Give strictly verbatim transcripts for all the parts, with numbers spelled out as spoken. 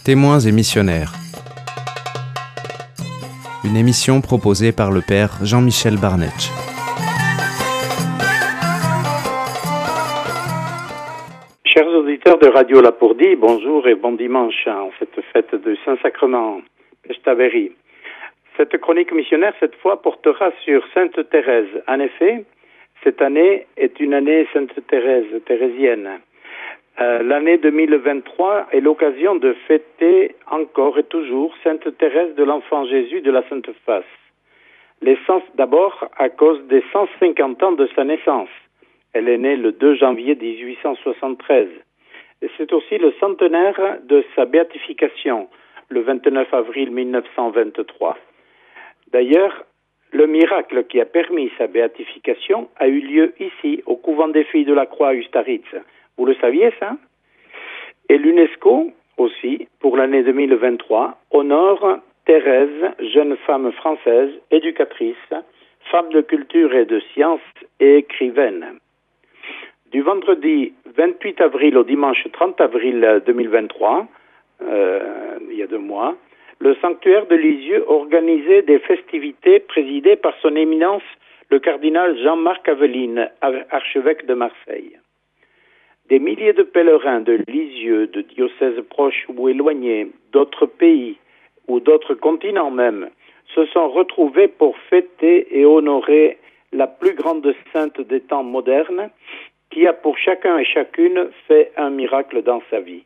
Témoins et missionnaires. Une émission proposée par le père Jean-Michel Barnetch. Chers auditeurs de Radio Lapourdie, bonjour et bon dimanche en cette fête du Saint-Sacrement, Peshtavéry. Cette chronique missionnaire, cette fois, portera sur Sainte Thérèse. En effet, cette année est une année Sainte Thérèse, thérésienne. Euh, l'année deux mille vingt-trois est l'occasion de fêter encore et toujours Sainte Thérèse de l'Enfant Jésus de la Sainte Face. Les cent, d'abord à cause des cent cinquante ans de sa naissance. Elle est née le deux janvier dix-huit cent soixante-treize. Et c'est aussi le centenaire de sa béatification, le vingt-neuf avril mille neuf cent vingt-trois. D'ailleurs, le miracle qui a permis sa béatification a eu lieu ici, au couvent des Filles de la Croix à Ustaritz. Vous le saviez, ça? Et l'UNESCO, aussi, pour l'année deux mille vingt-trois, honore Thérèse, jeune femme française, éducatrice, femme de culture et de sciences et écrivaine. Du vendredi vingt-huit avril au dimanche trente avril deux mille vingt-trois, euh, il y a deux mois, le sanctuaire de Lisieux organisait des festivités présidées par son éminence, le cardinal Jean-Marc Aveline, archevêque de Marseille. Des milliers de pèlerins de Lisieux, de diocèses proches ou éloignés, d'autres pays ou d'autres continents même, se sont retrouvés pour fêter et honorer la plus grande sainte des temps modernes, qui a pour chacun et chacune fait un miracle dans sa vie.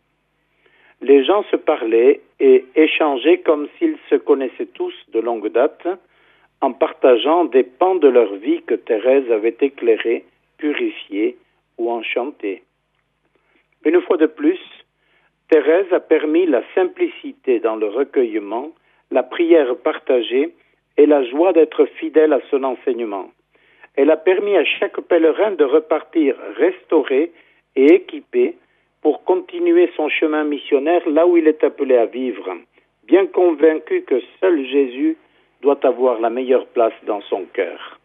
Les gens se parlaient et échangeaient comme s'ils se connaissaient tous de longue date, en partageant des pans de leur vie que Thérèse avait éclairés, purifiés ou enchantés. Une fois de plus, Thérèse a permis la simplicité dans le recueillement, la prière partagée et la joie d'être fidèle à son enseignement. Elle a permis à chaque pèlerin de repartir restauré et équipé pour continuer son chemin missionnaire là où il est appelé à vivre, bien convaincu que seul Jésus doit avoir la meilleure place dans son cœur.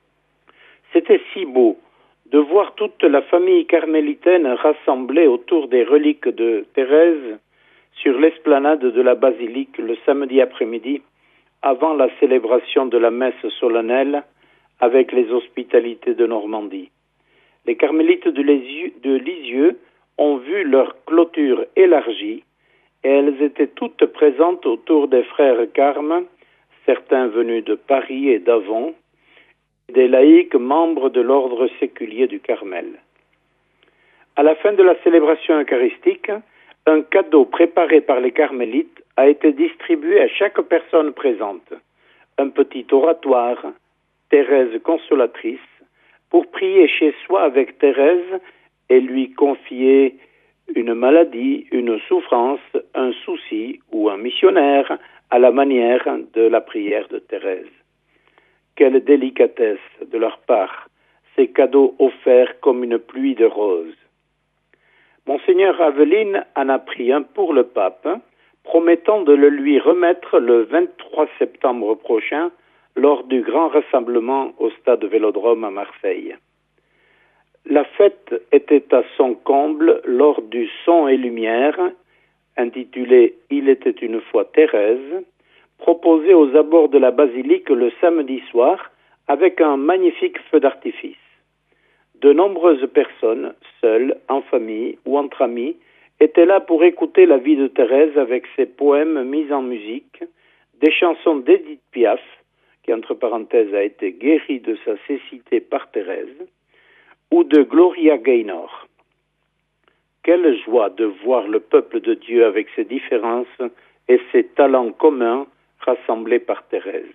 C'était si beau de voir toute la famille carmélitaine rassemblée autour des reliques de Thérèse sur l'esplanade de la basilique le samedi après-midi, avant la célébration de la messe solennelle avec les hospitalités de Normandie. Les carmélites de Lisieux, de Lisieux ont vu leur clôture élargie et elles étaient toutes présentes autour des frères Carmes, certains venus de Paris et d'Avon, des laïcs membres de l'ordre séculier du Carmel. À la fin de la célébration eucharistique, un cadeau préparé par les carmélites a été distribué à chaque personne présente. Un petit oratoire, Thérèse consolatrice, pour prier chez soi avec Thérèse et lui confier une maladie, une souffrance, un souci ou un missionnaire à la manière de la prière de Thérèse. Quelle délicatesse de leur part, ces cadeaux offerts comme une pluie de roses. Monseigneur Aveline en a pris un pour le pape, promettant de le lui remettre le vingt-trois septembre prochain lors du grand rassemblement au stade Vélodrome à Marseille. La fête était à son comble lors du Son et Lumière, intitulé « Il était une fois Thérèse », proposé aux abords de la basilique le samedi soir avec un magnifique feu d'artifice. De nombreuses personnes, seules, en famille ou entre amis, étaient là pour écouter la vie de Thérèse avec ses poèmes mis en musique, des chansons d'Edith Piaf, qui entre parenthèses a été guérie de sa cécité par Thérèse, ou de Gloria Gaynor. Quelle joie de voir le peuple de Dieu avec ses différences et ses talents communs rassemblés par Thérèse.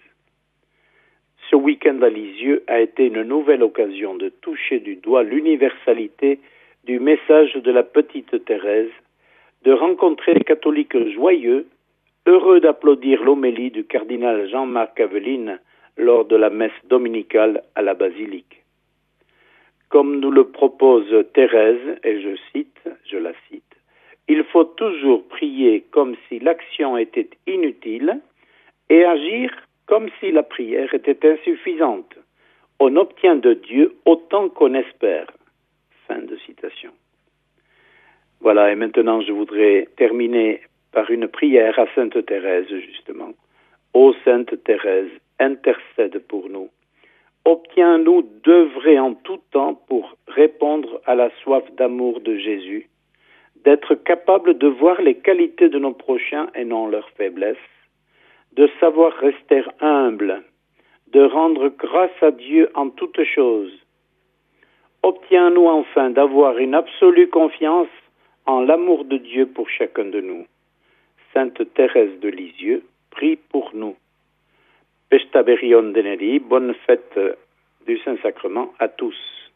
Ce week-end à Lisieux a été une nouvelle occasion de toucher du doigt l'universalité du message de la petite Thérèse, de rencontrer les catholiques joyeux, heureux d'applaudir l'homélie du cardinal Jean-Marc Aveline lors de la messe dominicale à la basilique. Comme nous le propose Thérèse, et je cite, je la cite, « Il faut toujours prier comme si l'action était inutile et agir comme si la prière était insuffisante. On obtient de Dieu autant qu'on espère. » Fin de citation. Voilà, et maintenant je voudrais terminer par une prière à Sainte Thérèse, justement. Ô Sainte Thérèse, intercède pour nous. Obtiens-nous d'œuvrer en tout temps pour répondre à la soif d'amour de Jésus, d'être capable de voir les qualités de nos prochains et non leurs faiblesses, de savoir rester humble, de rendre grâce à Dieu en toutes choses. Obtiens-nous enfin d'avoir une absolue confiance en l'amour de Dieu pour chacun de nous. Sainte Thérèse de Lisieux, prie pour nous. Pestaberion Deneri, bonne fête du Saint-Sacrement à tous.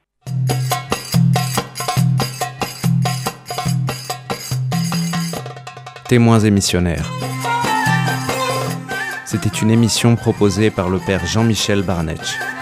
Témoins et missionnaires. C'était une émission proposée par le Père Jean-Michel Barnetch.